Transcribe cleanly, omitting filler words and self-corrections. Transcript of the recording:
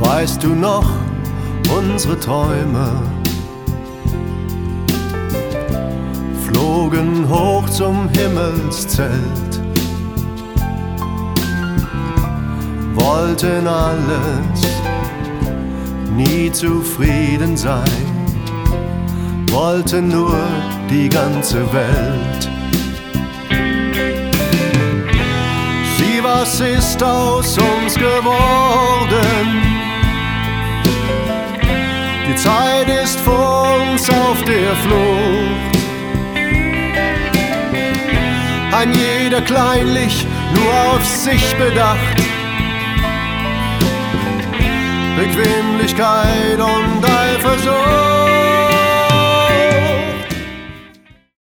Weißt du noch unsere Träume? Flogen hoch zum Himmelszelt, wollten alles, nie zufrieden sein, wollten nur die ganze Welt. Sieh, was ist aus uns geworden? Die Zeit ist vor uns auf der Flucht. Ein jeder kleinlich, nur auf sich bedacht. Bequemlichkeit und Eifersucht.